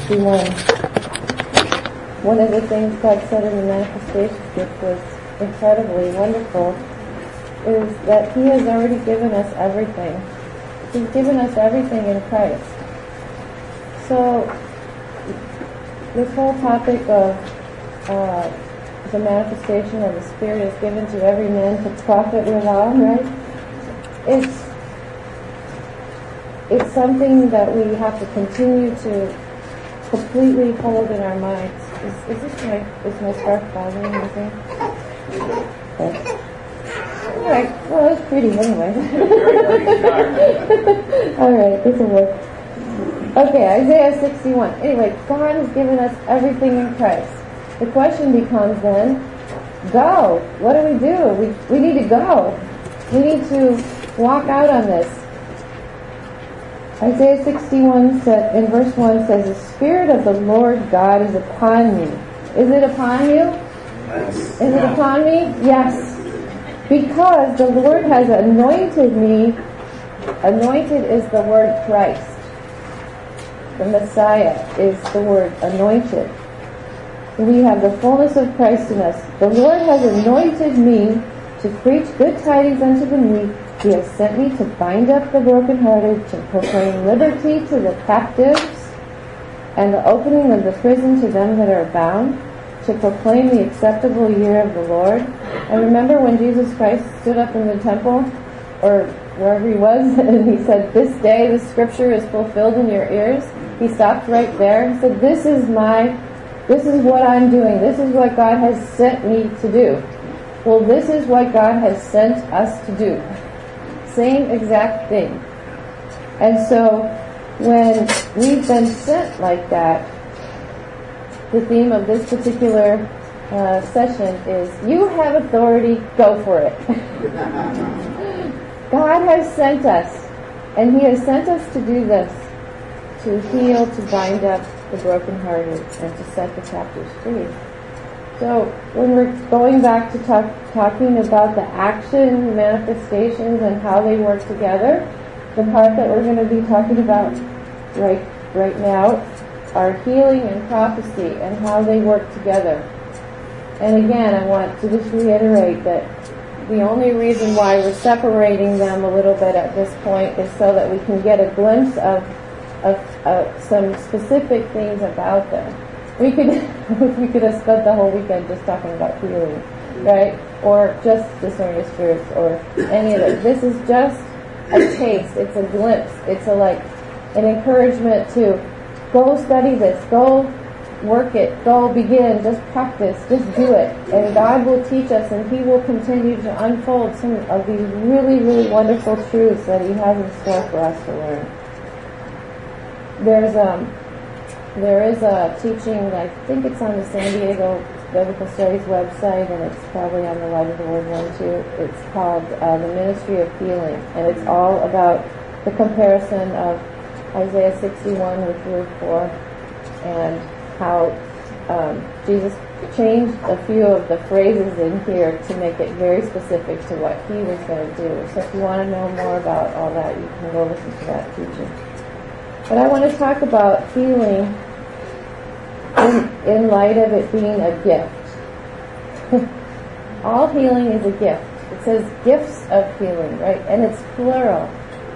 61, one of the things God said in the manifestation which was incredibly wonderful is that He has already given us everything. He's given us everything in Christ. So this whole topic of the manifestation of the Spirit is given to every man to profit withal, right? It's something that we have to continue to completely hold in our minds. Is my scarf bothering anything? Okay. Alright, well it's pretty anyway. Alright, this will work. Okay, Isaiah 61. Anyway, God has given us everything in Christ. The question becomes then, go. What do? We need to go. We need to walk out on this. Isaiah 61 in verse 1 says, the Spirit of the Lord God is upon me. Is it upon you? Yes. Is it upon me? Yes. Because the Lord has anointed me. Anointed is the word Christ. The Messiah is the word anointed. We have the fullness of Christ in us. The Lord has anointed me to preach good tidings unto the meek. He has sent me to bind up the brokenhearted, to proclaim liberty to the captives, and the opening of the prison to them that are bound, to proclaim the acceptable year of the Lord. And remember when Jesus Christ stood up in the temple, or wherever He was, and He said, this day the scripture is fulfilled in your ears. He stopped right there and said, this is what I'm doing. This is what God has sent me to do. Well, this is what God has sent us to do. Same exact thing. And so when we've been sent like that, the theme of this particular session is, you have authority, go for it. God has sent us, and He has sent us to do this, to heal, to bind up the brokenhearted, and to set the captives free. So when we're going back to talking about the action manifestations and how they work together, the part that we're going to be talking about right now are healing and prophecy and how they work together. And again, I want to just reiterate that the only reason why we're separating them a little bit at this point is so that we can get a glimpse of some specific things about them. We could have spent the whole weekend just talking about healing, right? Or just discerning spirits, or any of it. This is just a taste. It's a glimpse. It's an encouragement to go study this, go work it, go begin, just practice, just do it. And God will teach us, and He will continue to unfold some of these really, really wonderful truths that He has in store for us to learn. There is a teaching, I think it's on the San Diego Biblical Studies website, and it's probably on the Light of the Word one too. It's called The Ministry of Healing, and it's all about the comparison of Isaiah 61 with Luke 4, and how Jesus changed a few of the phrases in here to make it very specific to what He was going to do. So if you want to know more about all that, you can go listen to that teaching. But I want to talk about healing in light of it being a gift. All healing is a gift. It says gifts of healing, right? And it's plural.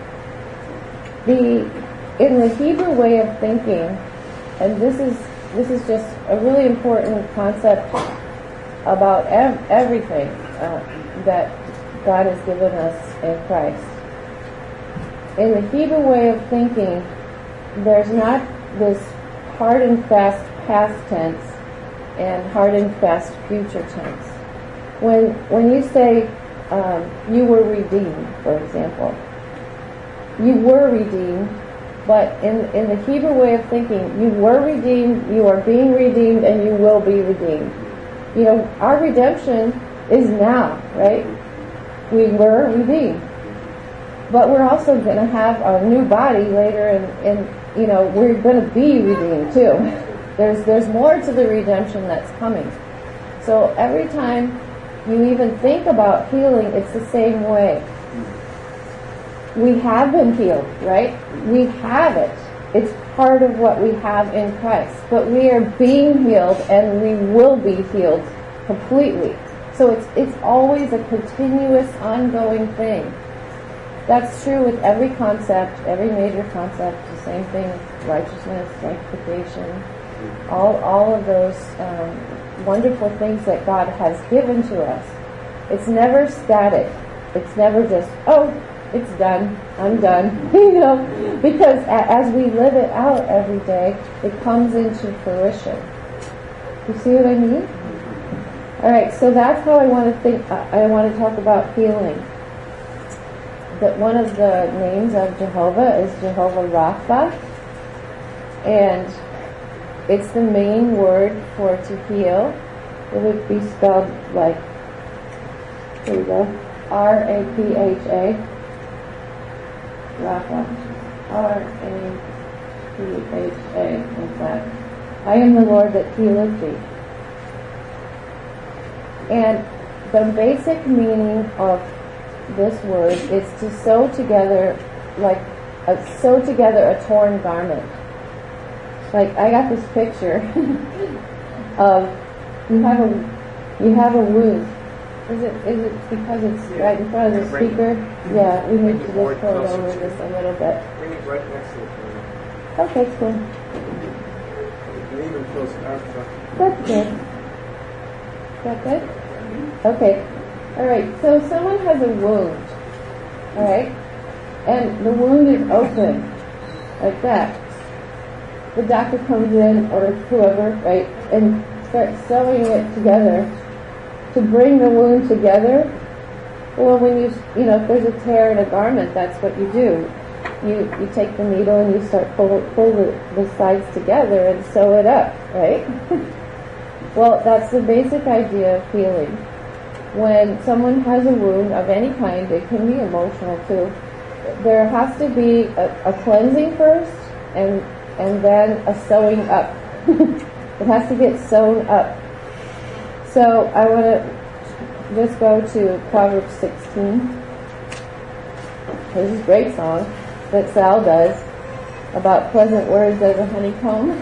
In the Hebrew way of thinking, and this is just a really important concept about everything that God has given us in Christ. In the Hebrew way of thinking, there's not this hard and fast past tense and hard and fast future tense. When you say you were redeemed, for example, you were redeemed, but in the Hebrew way of thinking, you were redeemed, you are being redeemed, and you will be redeemed. You know, our redemption is now, right? We were redeemed. But we're also going to have our new body later, and we're going to be redeemed too. There's more to the redemption that's coming. So every time you even think about healing, it's the same way. We have been healed, right? We have it. It's part of what we have in Christ. But we are being healed, and we will be healed completely. So it's always a continuous, ongoing thing. That's true with every concept, every major concept. The same thing with righteousness, sanctification, all of those wonderful things that God has given to us. It's never static. It's never just, oh, it's done, I'm done, because as we live it out every day, it comes into fruition. You see what I mean? All right, so that's how I want to talk about healing. That one of the names of Jehovah is Jehovah Rapha, and it's the main word for to heal. It would be spelled like, here we go, R-A-P-H-A, Rapha, R-A-P-H-A, like that. I am the Lord that healeth thee. And the basic meaning of this word is to sew together a torn garment. Like, I got this picture of you have a wound. Is it because it's right in front of the speaker? Yeah, we need to just pull it over just a little bit. Bring it right next to the phone. Okay, cool. Even closer. That's good. Is that good? Okay. All right. So someone has a wound. All right, and the wound is open, like that. The doctor comes in, or whoever, right, and starts sewing it together to bring the wound together. Well, when if there's a tear in a garment, that's what you do. You take the needle and you start pull the sides together and sew it up, right? Well, that's the basic idea of healing. When someone has a wound of any kind, it can be emotional too. There has to be a cleansing first, and then a sewing up. It has to get sewn up. So I want to just go to Proverbs 16. This is a great song that Sal does about pleasant words as a honeycomb.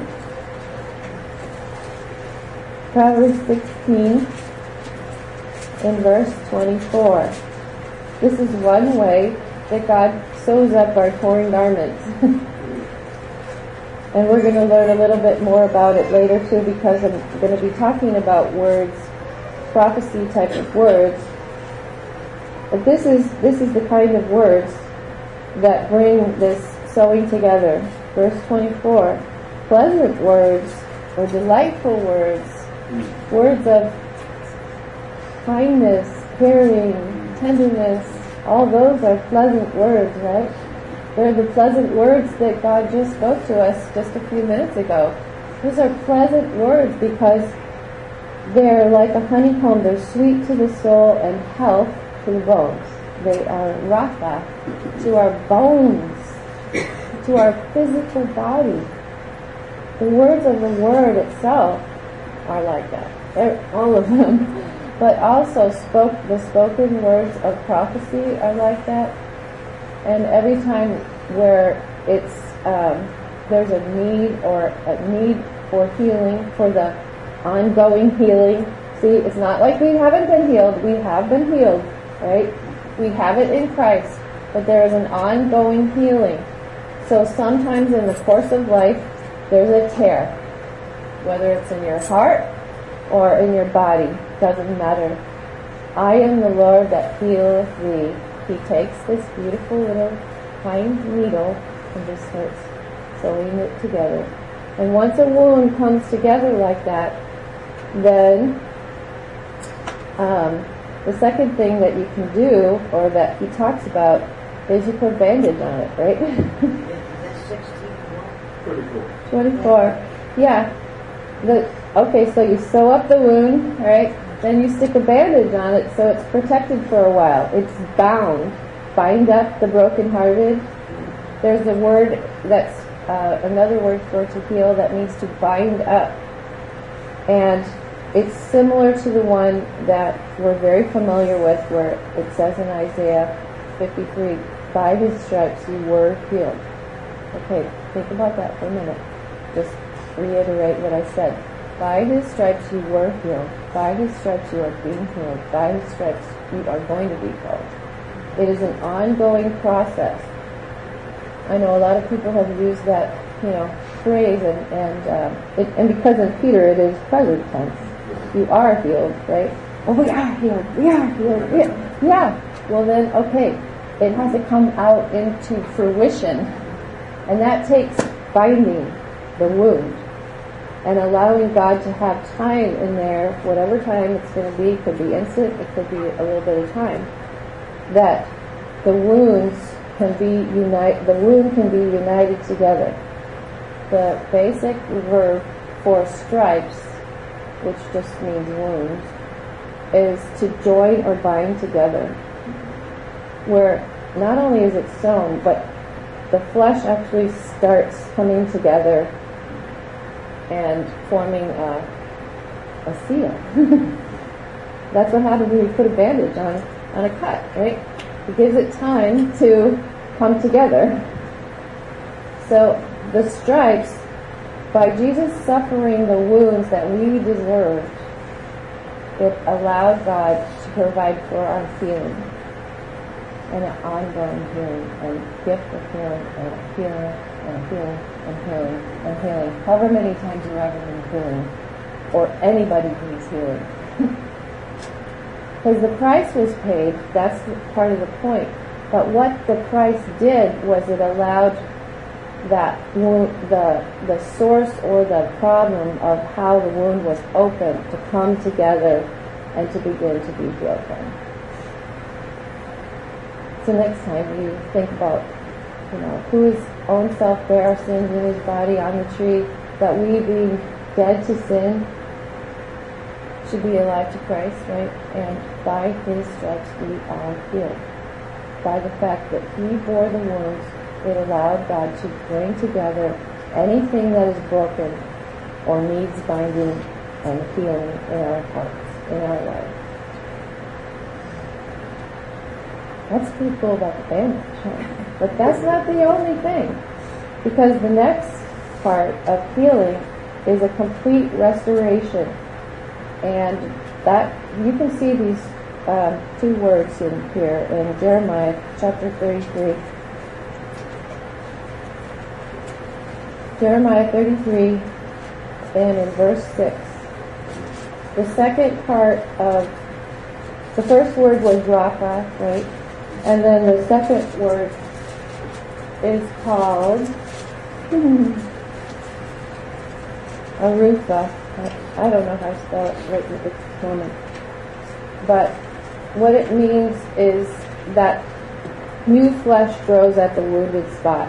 Proverbs 16 in verse 24. This is one way that God sews up our torn garments. And we're going to learn a little bit more about it later too, because I'm going to be talking about words, prophecy type of words. But this is the kind of words that bring this sewing together. Verse 24, pleasant words or delightful words, words of kindness, caring, tenderness, all those are pleasant words, right? They're the pleasant words that God just spoke to us just a few minutes ago. These are pleasant words because they're like a honeycomb. They're sweet to the soul and health to the bones. They are rapha to our bones, to our physical body. The words of the Word itself are like that. All of them. But also the spoken words of prophecy are like that. And every time where it's there's a need for healing, for the ongoing healing. See, it's not like we haven't been healed. We have been healed, right? We have it in Christ, but there is an ongoing healing. So sometimes in the course of life, there's a tear, whether it's in your heart or in your body, doesn't matter. I am the Lord that healeth thee. He takes this beautiful little kind needle and just starts sewing it together. And once a wound comes together like that, then the second thing that you can do, or that he talks about, is you put a bandage on it, right? That's 16. 24. Yeah. Okay, so you sew up the wound, right? Then you stick a bandage on it so it's protected for a while. It's bound. Bind up the brokenhearted. There's a word that's another word for to heal that means to bind up. And it's similar to the one that we're very familiar with, where it says in Isaiah 53, by his stripes you were healed. Okay, Think about that for a minute. Just reiterate what I said. By his stripes you were healed. By his stripes you are being healed. By his stripes you are going to be healed. It is an ongoing process. I know a lot of people have used that, phrase, and because in Peter it is present tense. You are healed, right? Oh, we are healed. We are healed. Yeah. Well then, okay, it has to come out into fruition, and that takes binding the wound and allowing God to have time in there, whatever time it's going to be. It could be instant, it could be a little bit of time, that the wounds can be united together. The basic verb for stripes, which just means wounds, is to join or bind together, where not only is it sewn, but the flesh actually starts coming together and forming a seal. That's what happens when you put a bandage on a cut, right? It gives it time to come together. So the stripes, by Jesus suffering the wounds that we deserved, it allowed God to provide for our healing, and an ongoing healing, and gift of healing, and healing, and healing, and healing, and healing. However many times you're ever in healing, or anybody needs healing. Because the price was paid, that's part of the point. But what the price did was it allowed that wound, the source or the problem of how the wound was opened to come together and to begin to be broken. So next time you think about, whose own self bare our sins in his body on the tree, that we being dead to sin should be alive to Christ, right? And by his stripes we are healed. By the fact that he bore the wounds, it allowed God to bring together anything that is broken or needs binding and healing in our hearts, in our life. That's pretty cool about the bandage, huh? But that's not the only thing, because the next part of healing is a complete restoration, and that you can see these two words in here in Jeremiah chapter 33. Jeremiah 33, and in verse 6. The second part of the first word was Rapha, right? And then the second word is called Arufa. I don't know how to spell it right at this moment. But what it means is that new flesh grows at the wounded spot.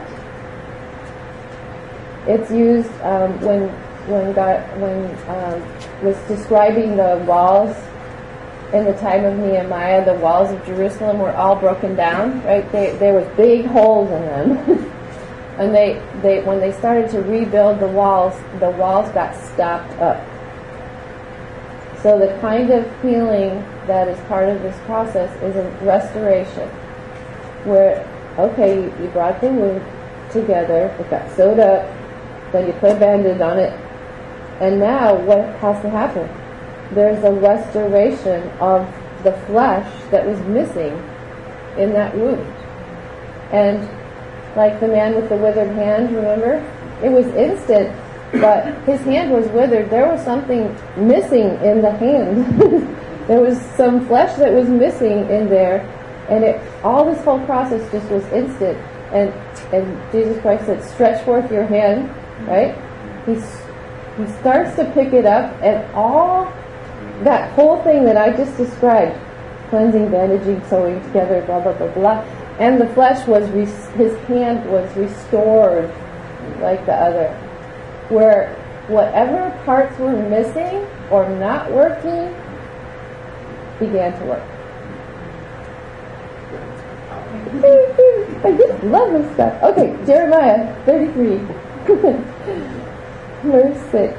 It's used when God was describing the walls in the time of Nehemiah. The walls of Jerusalem were all broken down, right? There was big holes in them, and they when they started to rebuild the walls got stopped up. So the kind of healing that is part of this process is a restoration, where you brought the wound together, it got sewed up. Then you put a bandage on it, and now what has to happen? There's a restoration of the flesh that was missing in that wound. And like the man with the withered hand, remember? It was instant, but his hand was withered. There was something missing in the hand. There was some flesh that was missing in there, and all this whole process just was instant. And Jesus Christ said, "Stretch forth your hand." Right? He starts to pick it up, and all that whole thing that I just described, cleansing, bandaging, sewing together, blah, blah, blah, blah, and the flesh his hand was restored like the other. Where whatever parts were missing or not working began to work. I just love this stuff. Okay, Jeremiah 33. Verse 6.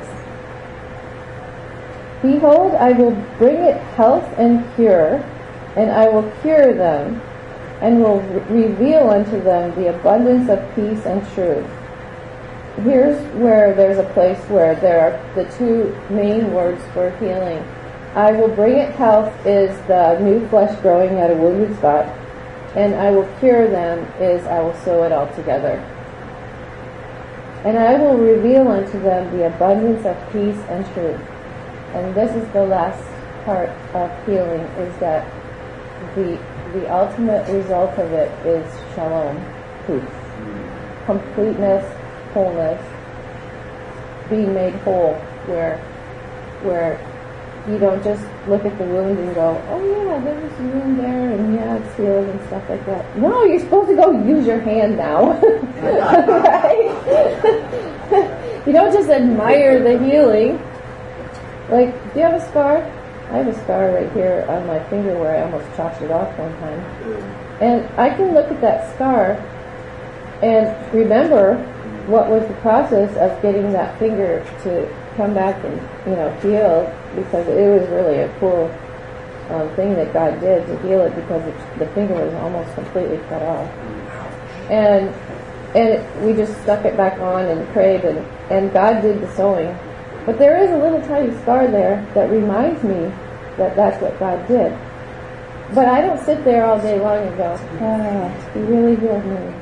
Behold, I will bring it health and cure, and I will cure them, and will reveal unto them the abundance of peace and truth. here's where there's a place where there are the two main words for healing. I will bring it health is the new flesh growing at a wounded spot, and I will cure them is I will sew it all together. And I will reveal unto them the abundance of peace and truth. And this is the last part of healing, is that the ultimate result of it is shalom, peace, completeness, wholeness, being made whole, where you don't just look at the wound and go, oh yeah, there was a wound there, and yeah, it's healed and stuff like that. No, you're supposed to go use your hand now. Right? You don't just admire the healing. Like, do you have a scar? I have a scar right here on my finger where I almost chopped it off one time. And I can look at that scar and remember what was the process of getting that finger to come back and, heal, because it was really a cool thing that God did to heal it, because the finger was almost completely cut off. And we just stuck it back on and prayed, and God did the sewing. But there is a little tiny scar there that reminds me that that's what God did. But I don't sit there all day long and go, He really healed me.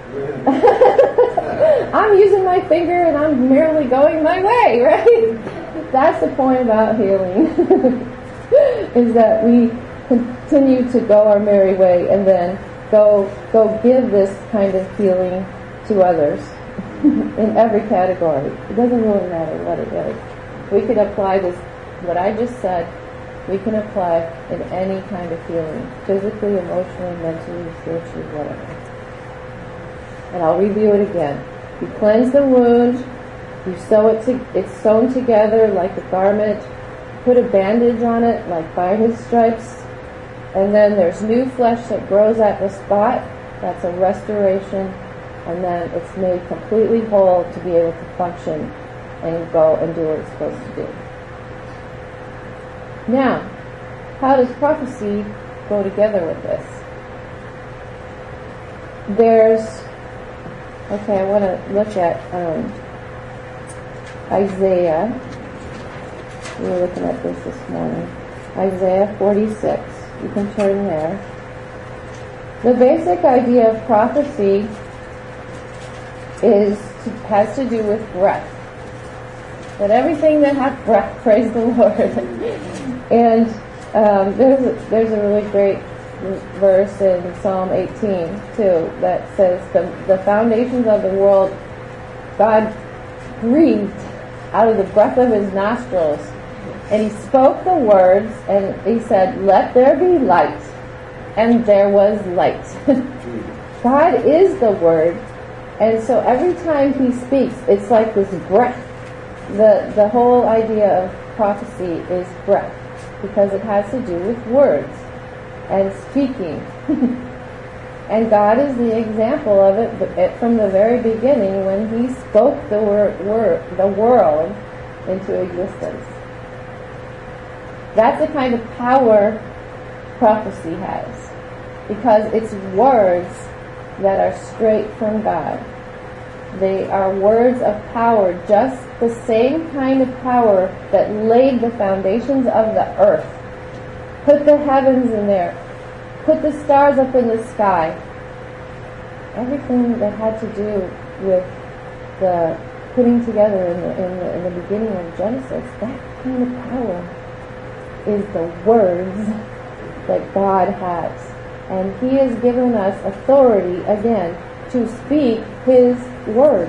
I'm using my finger and I'm merely going my way, right? That's the point about healing, is that we continue to go our merry way and then go give this kind of healing to others in every category. It doesn't really matter what it is. We could apply this, what I just said, we can apply in any kind of healing, physically, emotionally, mentally, spiritually, whatever. And I'll review it again. You cleanse the wound, you sew it, it's sewn together like a garment, put a bandage on it like by His stripes, and then there's new flesh that grows at the spot. That's a restoration, and then it's made completely whole to be able to function and go and do what it's supposed to do. Now, how does prophecy go together with this? I want to look at Isaiah. We were looking at this morning. Isaiah 46. You can turn there. The basic idea of prophecy has to do with breath. But everything that has breath, praise the Lord. And there's a really great verse in Psalm 18 too that says the foundations of the world God breathed out of the breath of His nostrils, and He spoke the words, and He said, "Let there be light," and there was light. God is the Word, and so every time He speaks, it's like this breath. The whole idea of prophecy is breath, because it has to do with words and speaking. And God is the example of it from the very beginning, when He spoke the world into existence. That's the kind of power prophecy has, because it's words that are straight from God. They are words of power, just the same kind of power that laid the foundations of the earth, put the heavens in there, put the stars up in the sky. Everything that had to do with the putting together in the beginning of Genesis, that kind of power is the words that God has. And He has given us authority, again, to speak His words.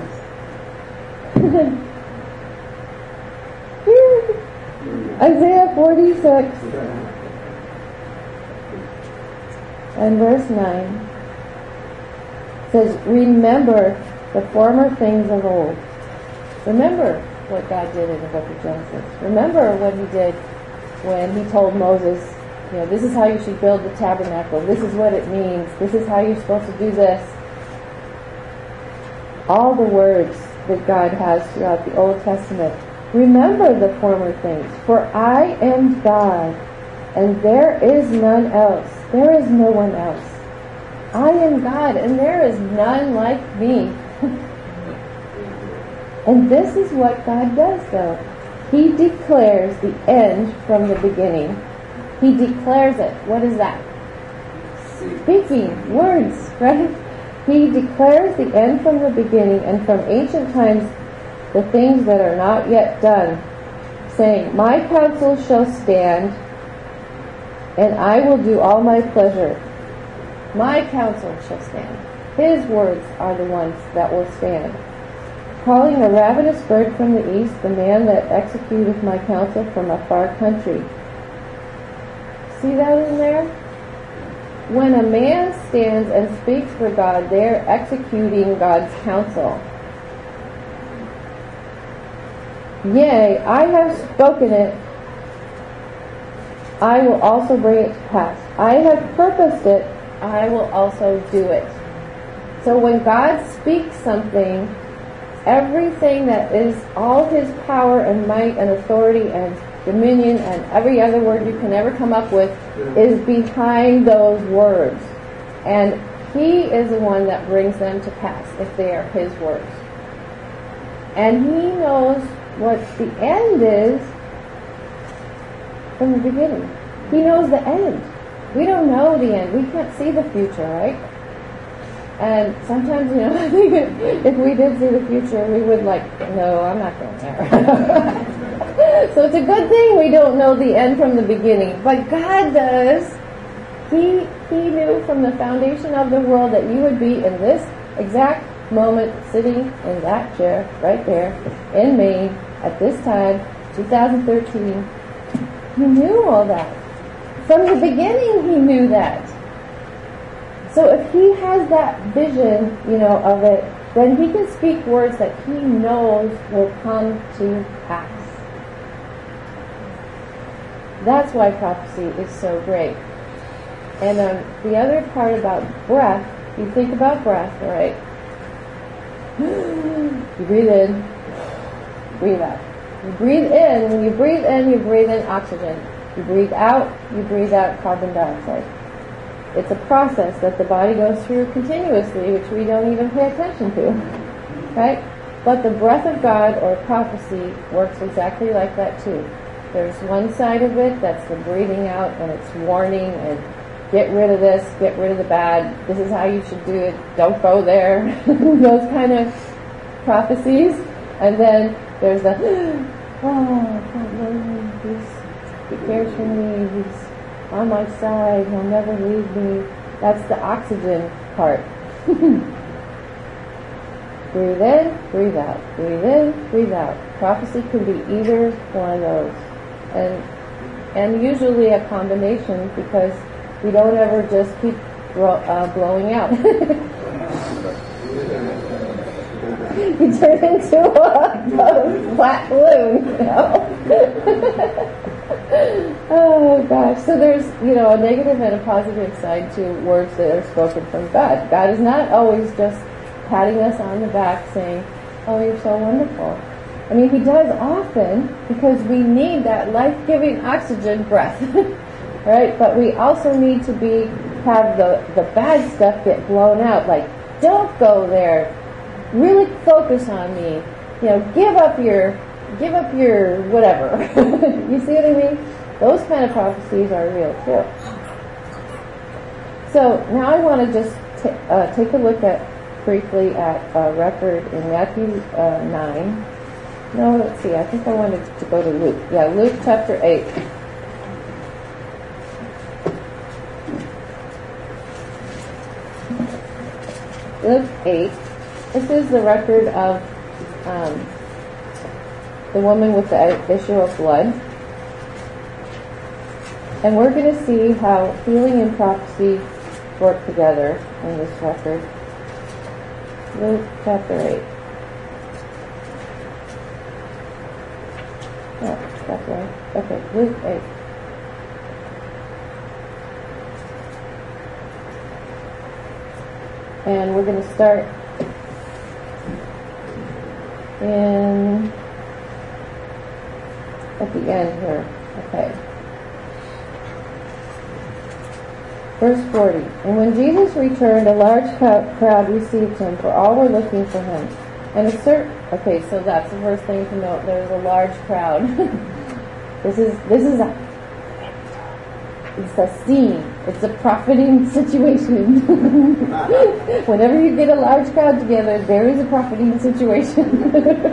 Isaiah 46 and verse 9 says, "Remember the former things of old." Remember what God did in the book of Genesis. Remember what He did when He told Moses, this is how you should build the tabernacle. This is what it means. This is how you're supposed to do this. All the words that God has throughout the Old Testament. Remember the former things, for I am God, and there is none else. There is no one else. I am God, and there is none like me. And this is what God does, though. He declares the end from the beginning. He declares it. What is that? Speaking words, right? He declares the end from the beginning, and from ancient times the things that are not yet done, saying, my counsel shall stand, and I will do all my pleasure. My counsel shall stand. His words are the ones that will stand. Calling a ravenous bird from the east, the man that executeth my counsel from a far country. See that in there? When a man stands and speaks for God, they're executing God's counsel. Yea, I have spoken it, I will also bring it to pass. I have purposed it, I will also do it. So when God speaks something, everything that is all His power and might and authority and dominion and every other word you can ever come up with is behind those words. And He is the one that brings them to pass if they are His words. And He knows what the end is from the beginning. He knows the end. We don't know the end. We can't see the future, right? And sometimes, I think if we did see the future, we would no, I'm not going there. So it's a good thing we don't know the end from the beginning. But God does. He knew from the foundation of the world that you would be in this exact moment sitting in that chair right there in Maine at this time, 2013. He knew all that. From the beginning, He knew that. So if He has that vision, of it, then He can speak words that He knows will come to pass. That's why prophecy is so great. And the other part about breath, you think about breath, right? You breathe in, breathe out. You breathe in, when you breathe in oxygen. You breathe out carbon dioxide. It's a process that the body goes through continuously, which we don't even pay attention to, right? But the breath of God or prophecy works exactly like that too. There's one side of it that's the breathing out, and it's warning and get rid of this, get rid of the bad, this is how you should do it, don't go there, those kind of prophecies. And then there's the, He cares for me, He's on my side, He'll never leave me. That's the oxygen part. Breathe in, breathe out. Breathe in, breathe out. Prophecy can be either one of those. And usually a combination, because we don't ever just keep blowing out. You turn into a flat balloon, Oh gosh. So there's, a negative and a positive side to words that are spoken from God. God is not always just patting us on the back saying, oh, you're so wonderful. I mean, He does often, because we need that life-giving oxygen breath, right? But we also need to have the bad stuff get blown out. Like, don't go there. Really focus on me. Give up your whatever. You see what I mean? Those kind of prophecies are real too. So now I want to just take a look briefly at a record in Matthew 9. No, let's see. I think I wanted to go to Luke. Yeah, Luke chapter 8. Luke 8. This is the record of the woman with the issue of blood. And we're going to see how healing and prophecy work together in this record. Luke chapter 8. Oh, that's right. Okay, Luke 8. And we're going to start at the end here. Okay. Verse 40. And when Jesus returned, a large crowd received Him, for all were looking for Him. And Okay, so that's the first thing to note. There's a large crowd. This is it's a scene. It's a profiting situation. Whenever you get a large crowd together, there is a profiting situation.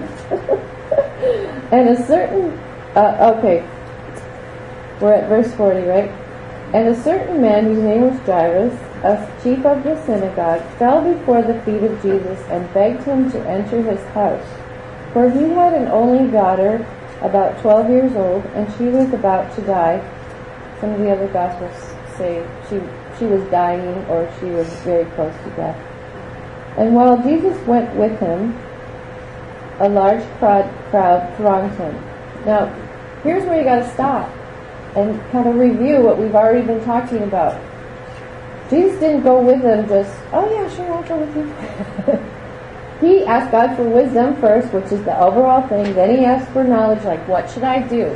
And a certain, okay, we're at verse 40, right? And a certain man whose name was Jairus, a chief of the synagogue, fell before the feet of Jesus and begged him to enter his house. For he had an only daughter, about 12 years old, and she was about to die. Some of the other Gospels say she was dying or she was very close to death. And while Jesus went with him, a large crowd thronged him. Now, here's where you got to stop and kind of review what we've already been talking about. Jesus didn't go with them just, oh yeah, sure, I'll go with you. He asked God for wisdom first, which is the overall thing. Then he asked for knowledge, like, what should I do?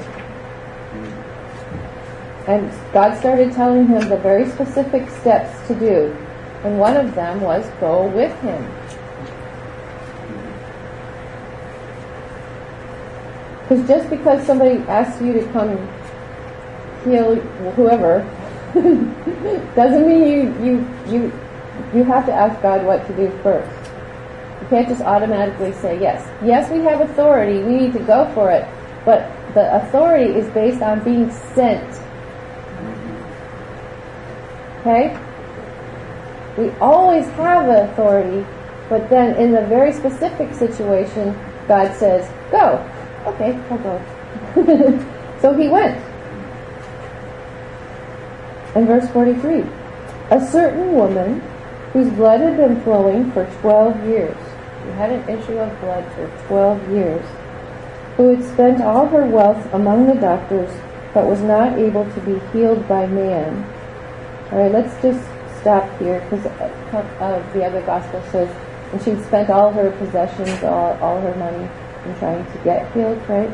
And God started telling him the very specific steps to do. And one of them was go with him. Because just because somebody asks you to come heal whoever, doesn't mean you have to ask God what to do first. You can't just automatically say yes. Yes, we have authority. We need to go for it. But the authority is based on being sent. Okay? We always have the authority, but then in the very specific situation, God says, go. Okay, I'll go. So he went. In verse 43, a certain woman whose blood had been flowing for 12 years, who had an issue of blood for 12 years, who had spent all her wealth among the doctors, but was not able to be healed by man. All right, let's just stop here, because the other gospel says, and she'd spent all her possessions, all her money, in trying to get healed, right?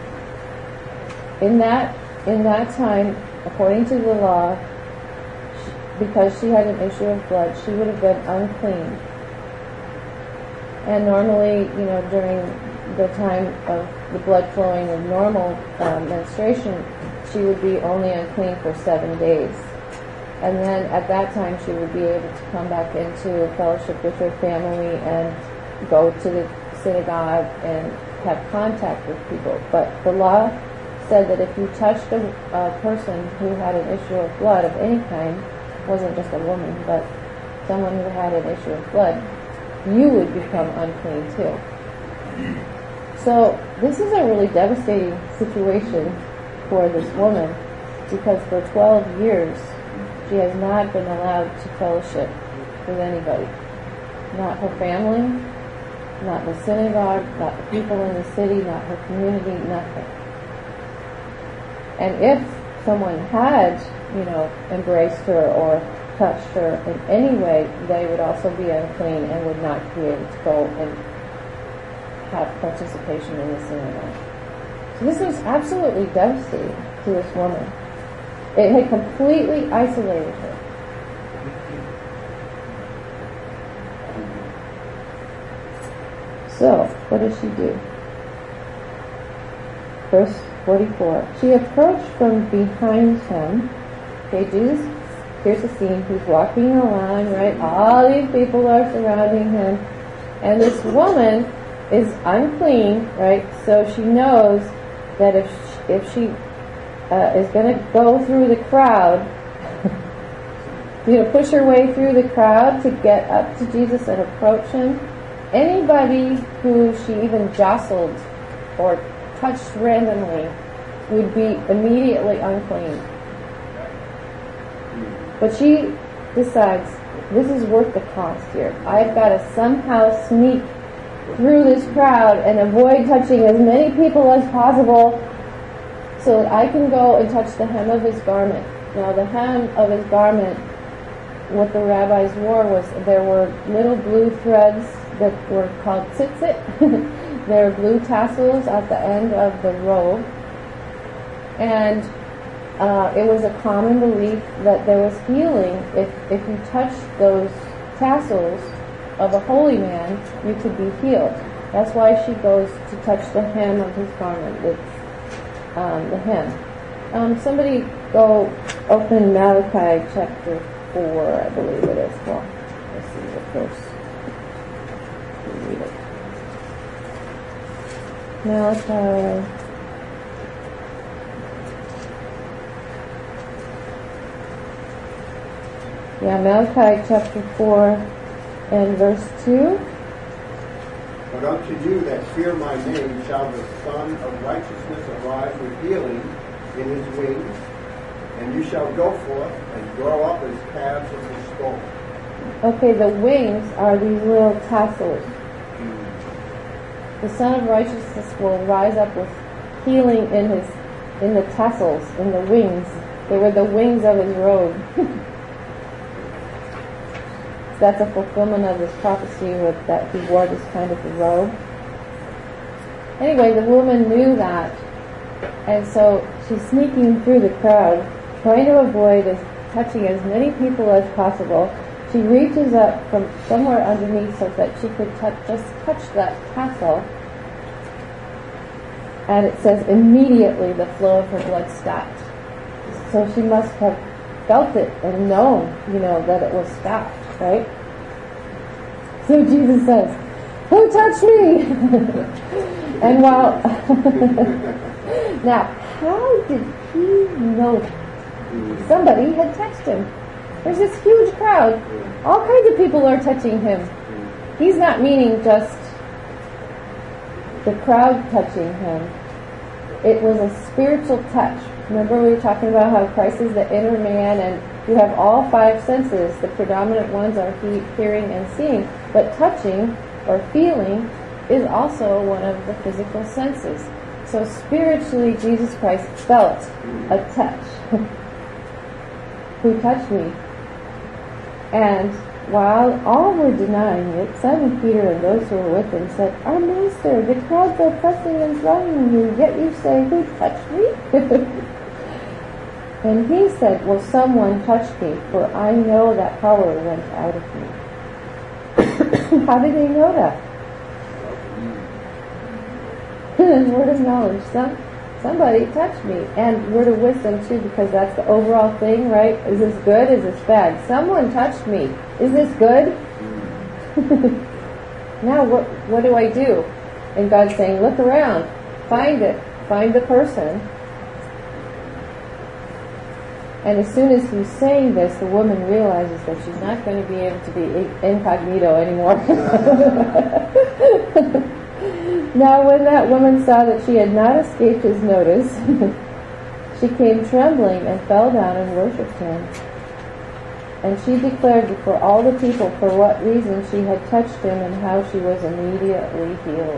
In that time, according to the law, because she had an issue of blood, she would have been unclean. And normally, during the time of the blood flowing in normal menstruation, she would be only unclean for 7 days. And then at that time, she would be able to come back into fellowship with her family and go to the synagogue and have contact with people. But the law said that if you touched a person who had an issue of blood of any kind, wasn't just a woman, but someone who had an issue of blood, you would become unclean too. So this is a really devastating situation for this woman, because for 12 years she has not been allowed to fellowship with anybody. Not her family, not the synagogue, not the people in the city, not her community, nothing. And if someone had, embraced her or touched her in any way, they would also be unclean and would not be able to go and have participation in the synagogue. So this was absolutely devastating to this woman. It had completely isolated her. So, what does she do? Verse 44. She approached from behind him. Okay, Jesus, here's the scene. He's walking along, right? All these people are surrounding him. And this woman is unclean, right? So she knows that if she is going to go through the crowd, push her way through the crowd to get up to Jesus and approach him, anybody who she even jostled or touched randomly would be immediately unclean. But she decides, this is worth the cost here. I've got to somehow sneak through this crowd and avoid touching as many people as possible so that I can go and touch the hem of his garment. Now, the hem of his garment, what the rabbis wore was, there were little blue threads that were called tzitzit. There were blue tassels at the end of the robe. And it was a common belief that there was healing if you touched those tassels of a holy man, you could be healed. That's why she goes to touch the hem of his garment. It's the hem. Somebody go open Malachi chapter 4, I believe it is. Well, let's see the verse. Read it. Malachi. Yeah, Malachi chapter 4 and verse 2. But unto you that fear my name shall the Son of Righteousness arise with healing in his wings, and you shall go forth and grow up as calves of the stone. Okay, the wings are these little tassels. The Son of Righteousness will rise up with healing in the tassels, in the wings. They were the wings of his robe. That's a fulfillment of this prophecy that he wore this kind of a robe. Anyway, the woman knew that, and so she's sneaking through the crowd, trying to avoid touching as many people as possible. She reaches up from somewhere underneath so that she could just touch that tassel, and it says immediately the flow of her blood stopped. So she must have felt it and known, that it was stopped. Right? So Jesus says, "Who touched me?" And while now, how did he know that? Somebody had touched him. There's this huge crowd. All kinds of people are touching him. He's not meaning just the crowd touching him. It was a spiritual touch. Remember we were talking about how Christ is the inner man, and you have all five senses. The predominant ones are hearing and seeing. But touching or feeling is also one of the physical senses. So spiritually, Jesus Christ felt a touch. Who touched me? And while all were denying it, Simon Peter and those who were with him said, "Our Master, the crowds are pressing and thronging you, yet you say, 'Who touched me?'" And he said, "Well, someone touched me, for I know that power went out of me." How did he know that? Word of knowledge. Somebody touched me. And word of wisdom, too, because that's the overall thing, right? Is this good? Is this bad? Someone touched me. Is this good? Now, what do I do? And God's saying, look around. Find it. Find the person. And as soon as he's saying this, the woman realizes that she's not going to be able to be incognito anymore. Now when that woman saw that she had not escaped his notice, she came trembling and fell down and worshipped him. And she declared before all the people for what reason she had touched him and how she was immediately healed.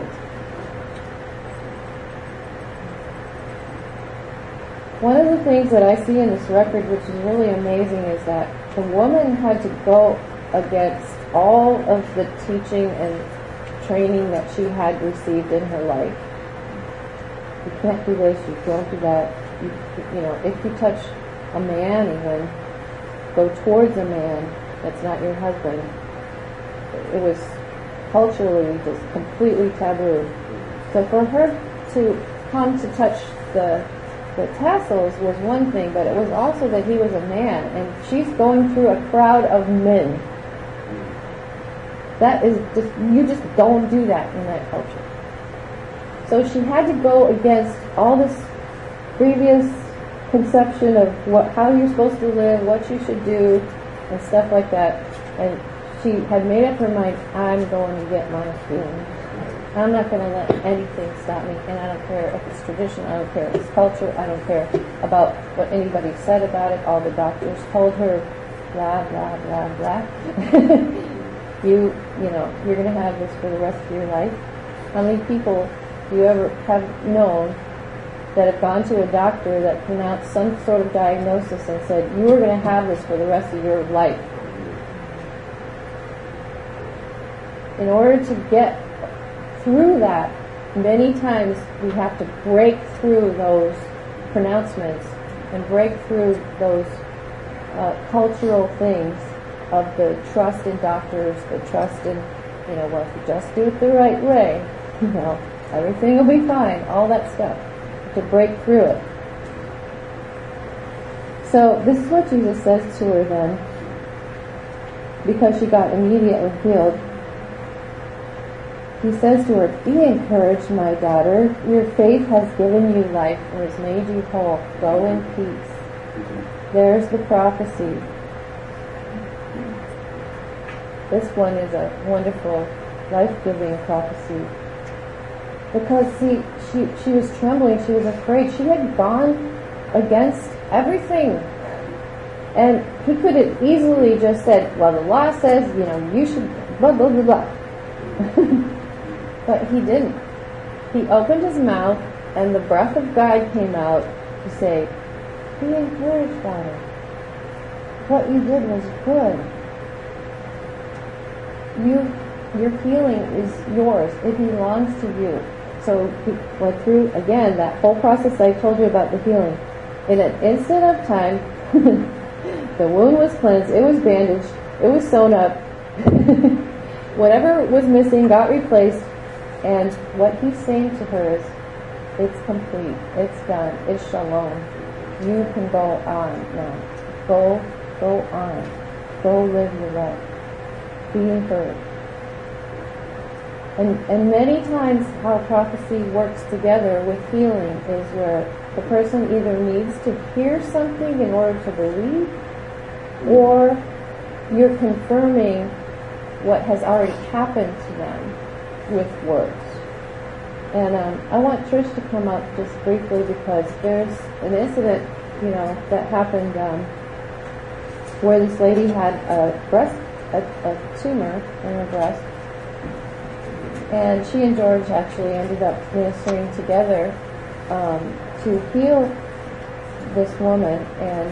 One of the things that I see in this record, which is really amazing, is that the woman had to go against all of the teaching and training that she had received in her life. You can't do this, you don't do that. If you touch a man, even go towards a man that's not your husband, it was culturally just completely taboo. So for her to come to touch the tassels was one thing, but it was also that he was a man, and she's going through a crowd of men. That is you just don't do that in that culture. So she had to go against all this previous conception of how you're supposed to live, what you should do, and stuff like that. And she had made up her mind, I'm going to get my healing. I'm not going to let anything stop me, and I don't care if it's tradition, I don't care if it's culture, I don't care about what anybody said about it. All the doctors told her, blah, blah, blah, blah. You're going to have this for the rest of your life. How many people do you ever have known that have gone to a doctor that pronounced some sort of diagnosis and said, you are going to have this for the rest of your life? In order to get through that, many times we have to break through those pronouncements and break through those cultural things of the trust in doctors, the trust in, if you just do it the right way, Everything will be fine, all that stuff, to break through it. So this is what Jesus says to her then, because she got immediately healed. He says to her, "Be encouraged, my daughter. Your faith has given you life and has made you whole. Go in peace." There's the prophecy. This one is a wonderful, life-giving prophecy. Because, see, she was trembling, she was afraid. She had gone against everything. And he could have easily just said, well, the law says, you should blah, blah, blah, blah. But he didn't. He opened his mouth, and the breath of God came out to say, "Be encouraged, daughter. What you did was good. Your healing is yours. It belongs to you." So he went through, again, that whole process I told you about the healing. In an instant of time, the wound was cleansed, it was bandaged, it was sewn up, whatever was missing got replaced, and what he's saying to her is, it's complete, it's done, it's shalom. You can go on now. Go on. Go live your life. Be encouraged. And many times how prophecy works together with healing is where the person either needs to hear something in order to believe, or you're confirming what has already happened to them with words. And I want Trish to come up just briefly because there's an incident, that happened where this lady had a tumor in her breast. And she and George actually ended up ministering together to heal this woman. And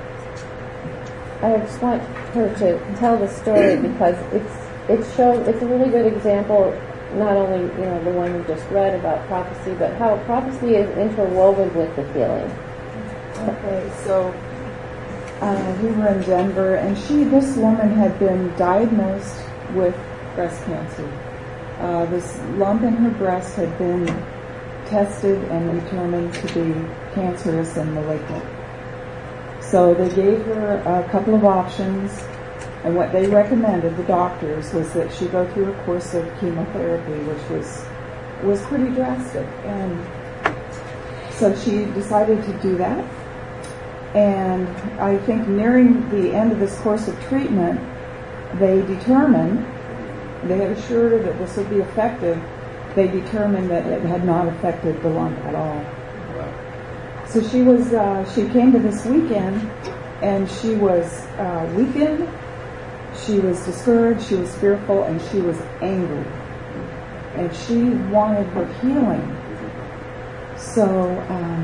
I just want her to tell the story because it's a really good example, not only the one we just read about prophecy, but how prophecy is interwoven with the healing. Okay, so we were in Denver, and this woman had been diagnosed with breast cancer. This lump in her breast had been tested and determined to be cancerous and malignant. So they gave her a couple of options, and what they recommended, the doctors, was that she go through a course of chemotherapy, which was pretty drastic. And so she decided to do that. And I think nearing the end of this course of treatment, they had assured her that this would be effective. They determined that it had not affected the lump at all. So she came to this weekend, and she was weakened, she was discouraged, she was fearful, and she was angry. And she wanted her healing. So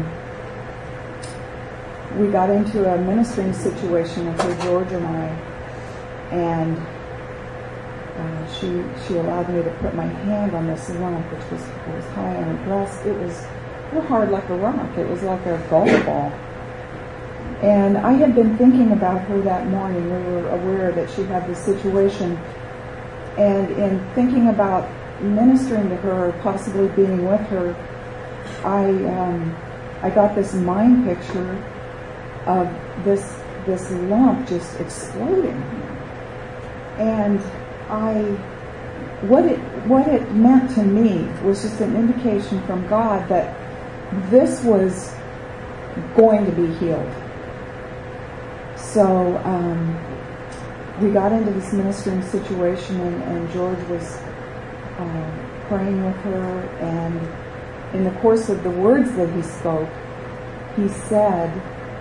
we got into a ministering situation with her, George and I, and she allowed me to put my hand on this lump, which was high on her breast. It was hard like a rock. It was like a golf ball. And I had been thinking about her that morning. We were aware that she had this situation. And in thinking about ministering to her, or possibly being with her, I got this mind picture of this lump just exploding. And what it meant to me was just an indication from God that this was going to be healed. So we got into this ministering situation, and George was praying with her, and in the course of the words that he spoke, he said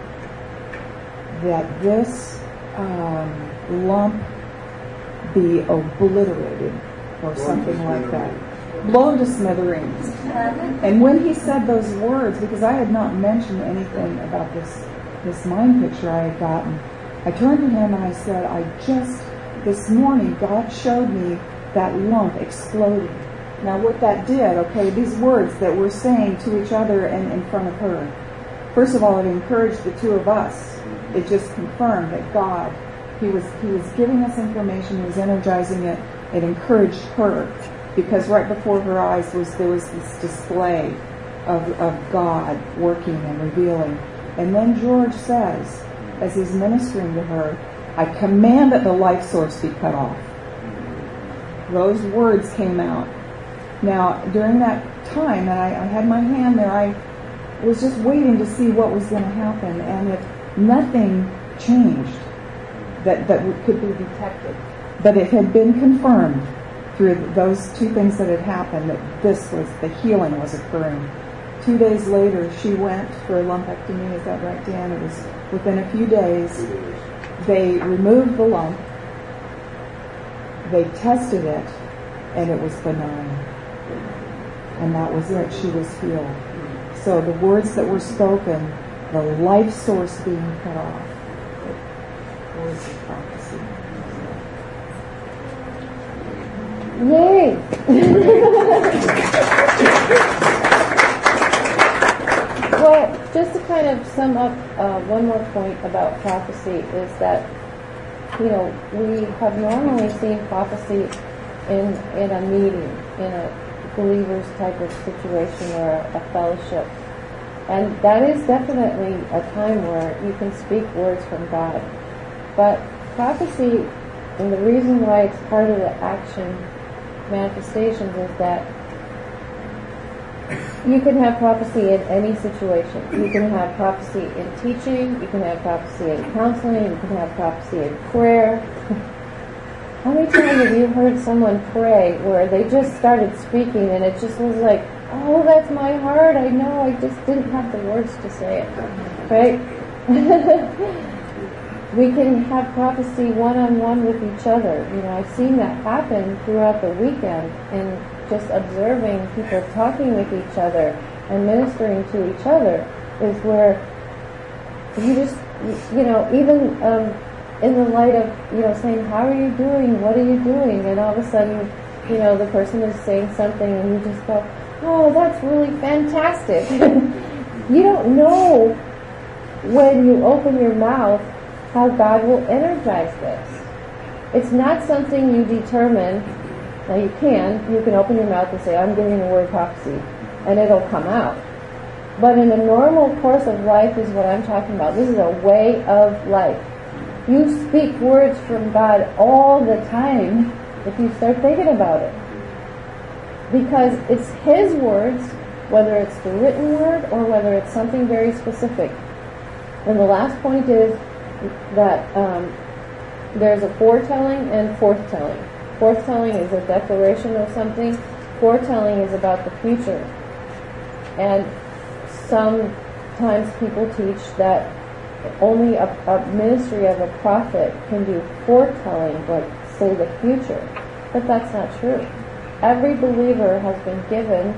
that this lump be obliterated, or something like that. Blown to smithereens. And when he said those words, because I had not mentioned anything about this mind picture I had gotten, I turned to him and I said, this morning, God showed me that lump exploding. Now what that did, these words that we're saying to each other and in front of her, first of all, it encouraged the two of us. It just confirmed that He was giving us information, He was energizing it. It encouraged her. because right before her eyes there was this display of God working and revealing. And then George says, as he's ministering to her, I command that the life source be cut off. Those words came out. Now, during that time, and I had my hand there, I was just waiting to see what was going to happen, and if nothing changed that could be detected. But it had been confirmed through those two things that had happened that the healing was occurring. 2 days later, she went for a lumpectomy. Is that right, Dan? It was within a few days. They removed the lump. They tested it, and it was benign. And that was it. She was healed. So the words that were spoken, the life source being cut off, words of prophecy. Yay! Well, just to kind of sum up one more point about prophecy is that, we have normally seen prophecy in a meeting, in a believers type of situation or a fellowship. And that is definitely a time where you can speak words from God. But prophecy, and the reason why it's part of the action manifestations, is that you can have prophecy in any situation. You can have prophecy in teaching, you can have prophecy in counseling, you can have prophecy in prayer. How many times have you heard someone pray where they just started speaking and it just was like, oh, that's my heart, I know, I just didn't have the words to say it, right? We can have prophecy one-on-one with each other. I've seen that happen throughout the weekend, and just observing people talking with each other and ministering to each other is where you just, even in the light of, saying, how are you doing? What are you doing? And all of a sudden, the person is saying something and you just go, oh, that's really fantastic. You don't know when you open your mouth how God will energize this. It's not something you determine. Now you can open your mouth and say, I'm giving the word prophecy, and it'll come out. But in the normal course of life is what I'm talking about. This is a way of life. You speak words from God all the time if you start thinking about it. Because it's His words, whether it's the written word or whether it's something very specific. And the last point is that there's a foretelling and forthtelling. Forthtelling is a declaration of something. Foretelling is about the future. And sometimes people teach that only a ministry of a prophet can do foretelling, like say the future. But that's not true. Every believer has been given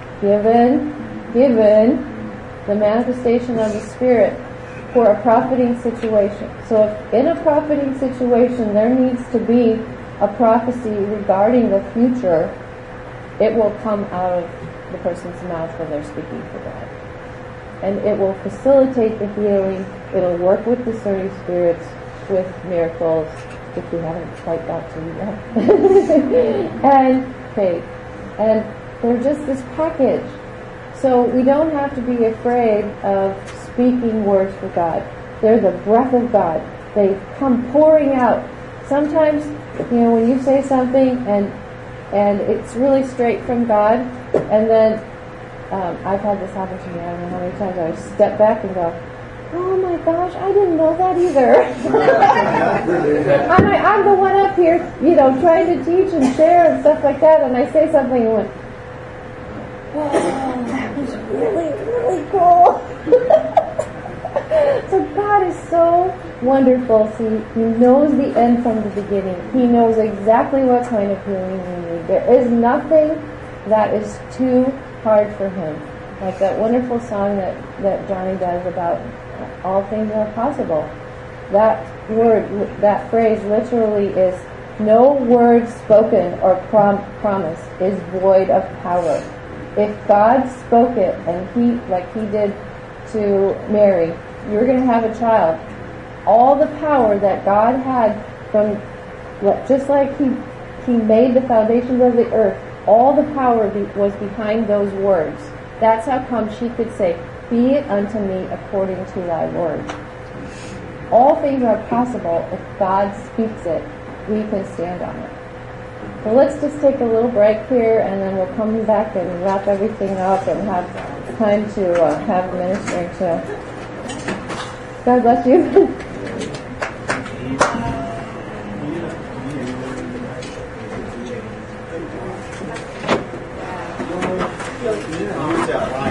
the manifestation of the Spirit for a profiting situation. So if in a profiting situation there needs to be a prophecy regarding the future, it will come out of the person's mouth when they're speaking for God. And it will facilitate the healing. It'll work with discerning spirits, with miracles, if we haven't quite got to yet. And faith. And they're just this package. So we don't have to be afraid of speaking words for God. They're the breath of God. They come pouring out. Sometimes, when you say something and it's really straight from God, and then I've had this happen to me, I don't know how many times I step back and go, oh my gosh, I didn't know that either. I'm the one up here, trying to teach and share and stuff like that, and I say something and went, whoa, that was really, really cool. So God is so wonderful. See, He knows the end from the beginning. He knows exactly what kind of healing we need. There is nothing that is too hard for Him. Like that wonderful song that Johnny does about all things are possible. That word, that phrase literally is, no word spoken or promise is void of power. If God spoke it, and He, like He did to Mary, you're going to have a child. All the power that God had from, just like He made the foundations of the earth All the power was behind those words. That's how come she could say, "Be it unto me according to thy word." All things are possible if God speaks it. We can stand on it. So let's just take a little break here, and then we'll come back and wrap everything up and have time to have ministering to. God bless you. Use that line.